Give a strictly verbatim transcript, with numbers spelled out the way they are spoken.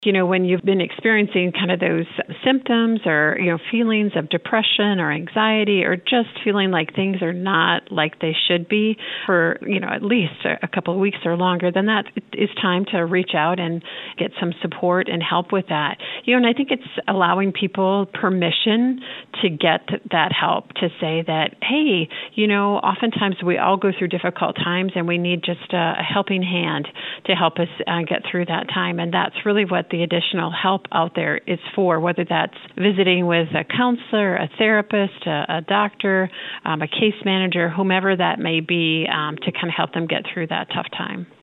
You know, when you've been experiencing kind of those symptoms or, you know, feelings of depression or anxiety or just feeling like things are not like they should be for, you know, at least a couple of weeks or longer, then that is time to reach out and get some support and help with that. You know, and I think it's allowing people permission to get that help, to say that, hey, you know, oftentimes we all go through difficult times and we need just a, a helping hand to help us uh, get through that time. And that's really what the additional help out there is for, whether that's visiting with a counselor, a therapist, a, a doctor, um, a case manager, whomever that may be, um, to kind of help them get through that tough time.